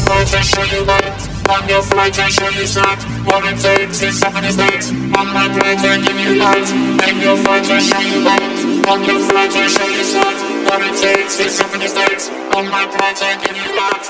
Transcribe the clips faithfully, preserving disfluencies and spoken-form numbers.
flight to show you light. On your flight to show you sight. What it takes is something is late. On my plane to give you light. Make your flight to show you light. On your flight to show you sight. What it takes is something is late. On my plane to give you light.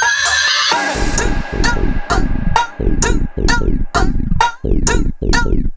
Thank you.